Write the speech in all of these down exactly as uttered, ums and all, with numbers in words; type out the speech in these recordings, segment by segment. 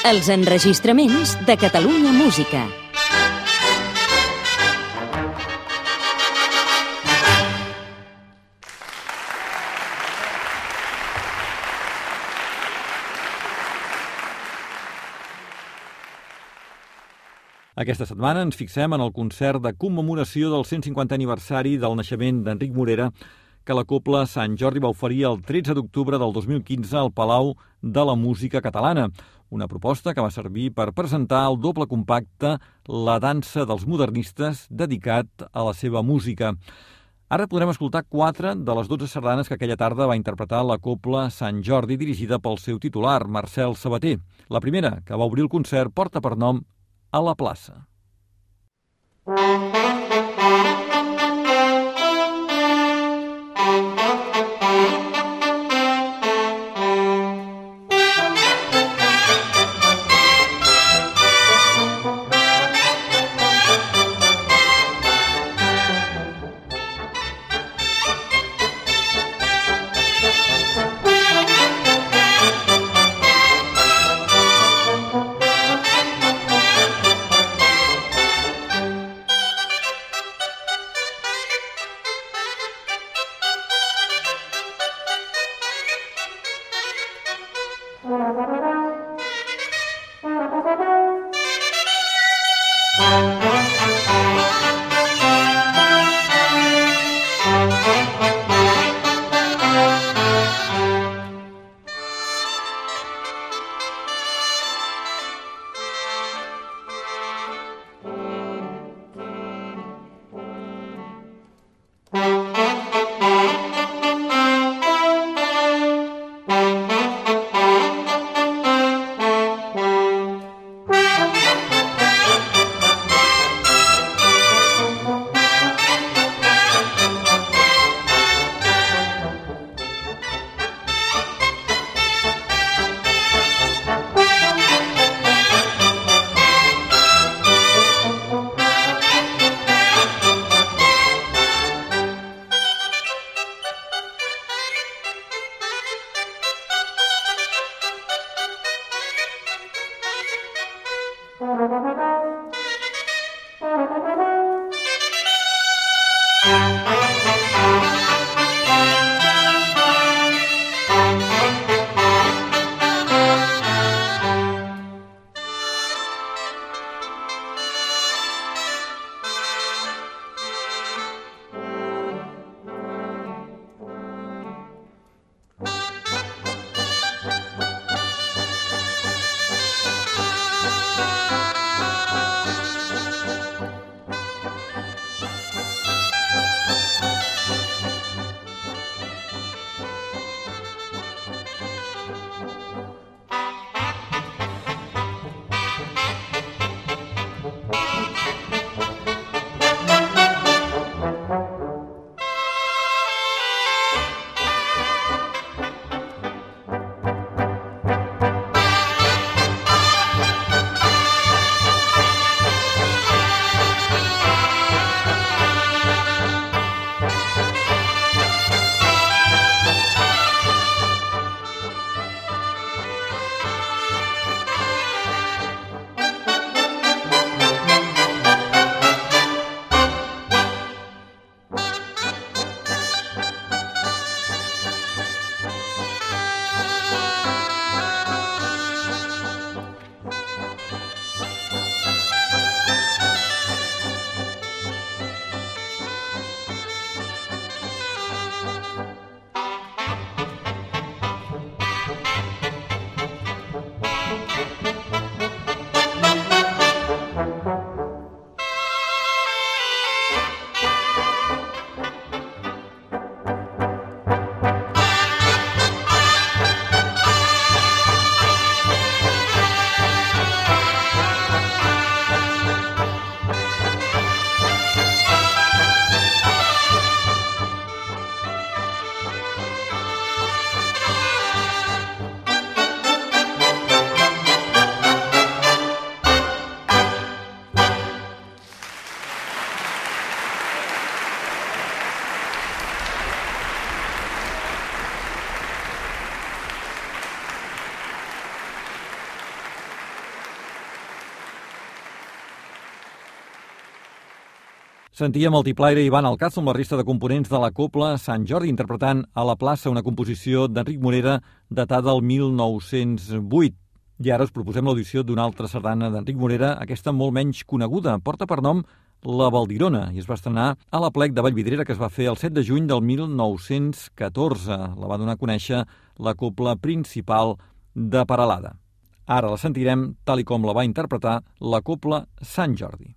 Els enregistraments de Catalunya Música. Aquesta setmana ens fixem en el concert de commemoració del cent cinquantè aniversari del naixement d'Enric Morera que la Cobla Sant Jordi va oferir el tretze d'octubre del dos mil quinze al Palau de la Música Catalana, una proposta que va servir per presentar el doble compacte La dansa dels modernistes, dedicat a la seva música. Ara podrem escoltar quatre de les dotze sardanes que aquella tarda va interpretar la Cobla Sant Jordi, dirigida pel seu titular, Marcel Sabater. La primera, que va obrir el concert, porta per nom A la plaça. Sentíem el tiplaire Ivan Alcázar amb la resta de components de la Cobla Sant Jordi interpretant a la plaça una composició d'Enric Morera datada del mil nou-cents vuit. I ara us proposem l'audició d'una altra sardana d'Enric Morera, aquesta molt menys coneguda. Porta per nom La Valdirona i es va estrenar a l'Aplec de Vallvidrera que es va fer el set de juny del mil nou-cents catorze. La va donar a conèixer la Cobla Principal de Peralada. Ara la sentirem tal i com la va interpretar la Cobla Sant Jordi.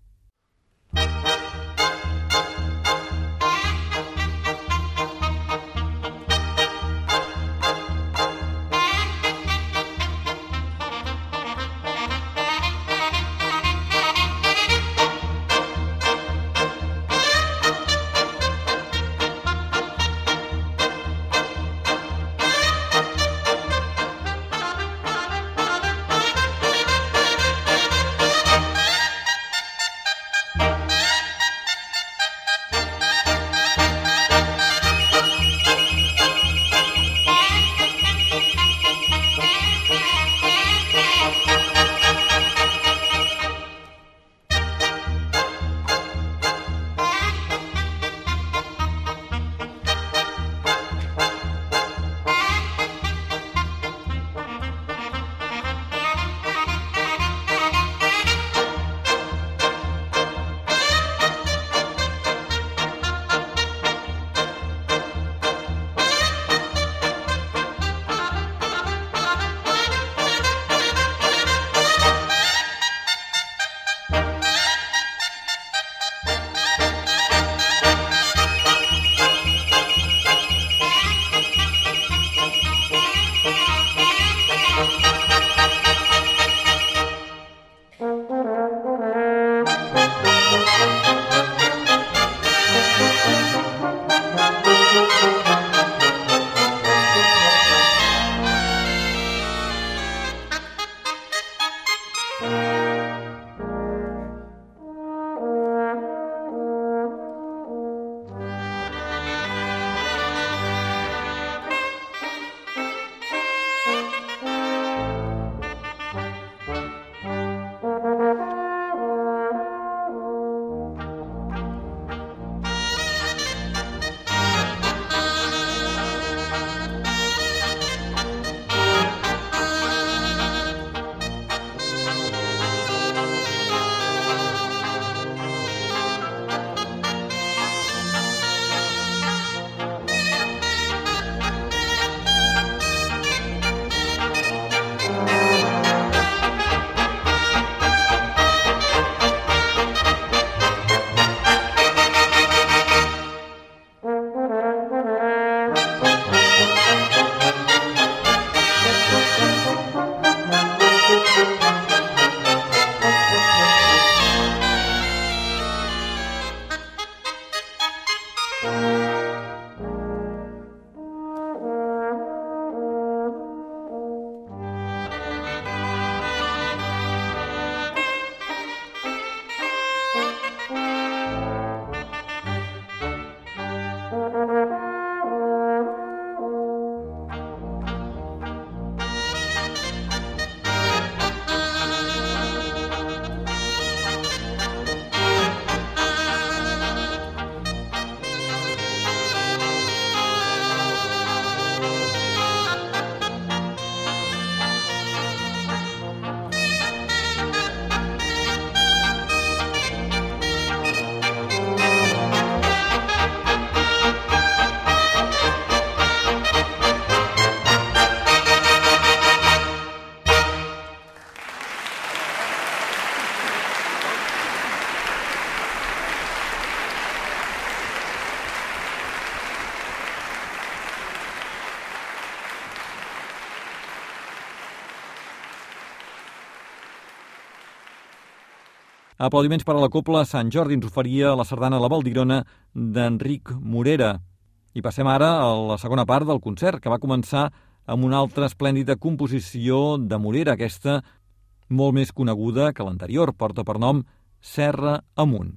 Aplaudiments per a la Cobla Sant Jordi ens oferia la sardana La Valdirona d'Enric Morera. I passem ara a la segona part del concert, que va començar amb una altra esplèndida composició de Morera, aquesta molt més coneguda que l'anterior, porta per nom Serra Amunt.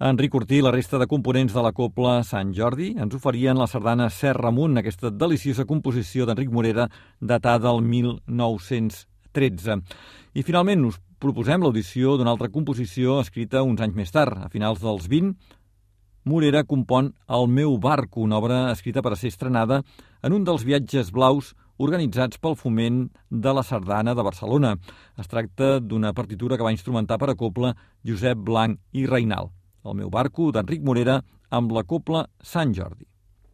Enric Cortí i la resta de components de la Cobla Sant Jordi ens oferien la sardana Serra Amunt, aquesta deliciosa composició d'Enric Morera datada el mil nou-cents tretze. I finalment us proposem l'audició d'una altra composició escrita uns anys més tard, a finals dels vint. Morera compon El meu barco, una obra escrita per a ser estrenada en un dels viatges blaus organitzats pel Foment de la Sardana de Barcelona. Es tracta d'una partitura que va instrumentar per a cobla Josep Blanc i Reinal. El meu barco, d'Enric Morera, amb la Cobla Sant Jordi.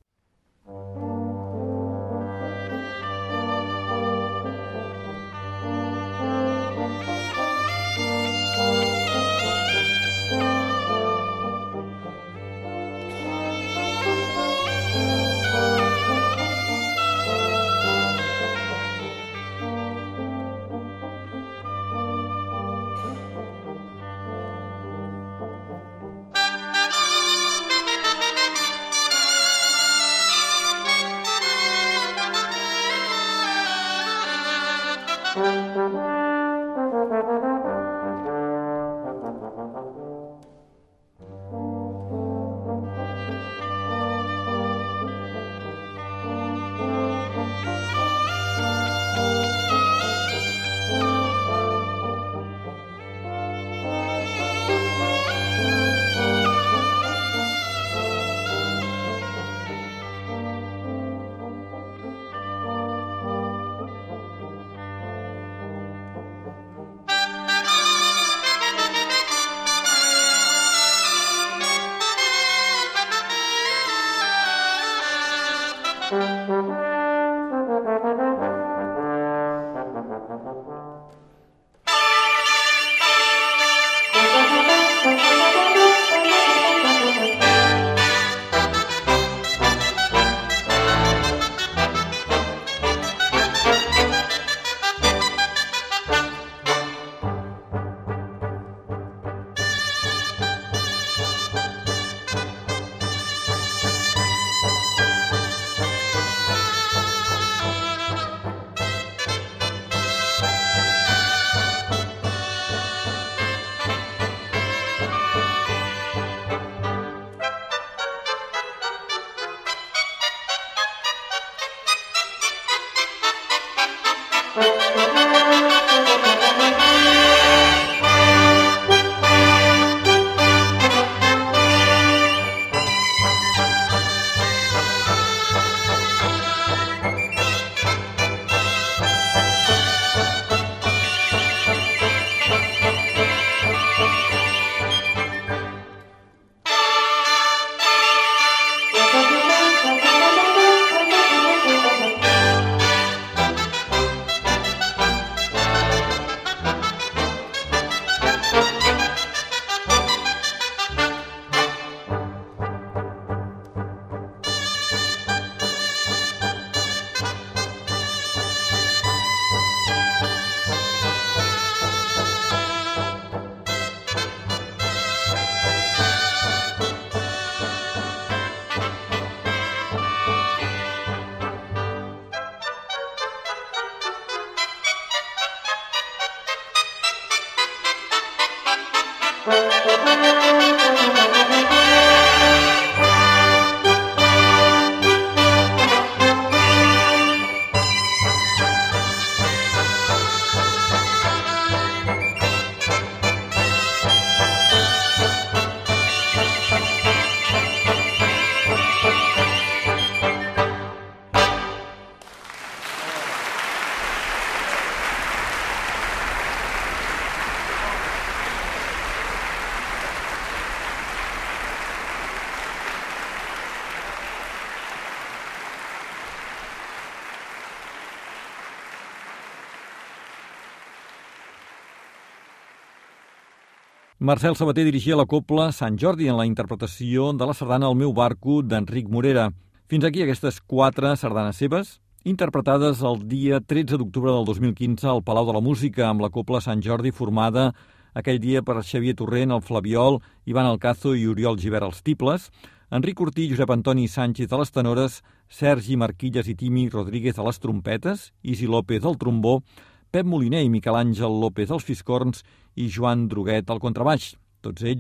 Marcel Sabater dirigia la Cobla Sant Jordi en la interpretació de la sardana El meu barco d'Enric Morera. Fins aquí aquestes quatre sardanes seves, interpretades el dia tretze d'octubre del dos mil quinze al Palau de la Música amb la Cobla Sant Jordi formada aquell dia per Xavier Torrent al flabiol, Ivan Alcazo i Oriol Gibert als tibles, Enric Cortí, Josep Antoni Sánchez a les tenores, Sergi Marquilles i Timi Rodríguez a les trompetes, Isi López al trombó, Pep Moliner i Miquel Àngel López als fiscorns i Joan Droguet al contrabaix, tots ells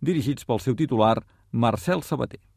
dirigits pel seu titular, Marcel Sabater.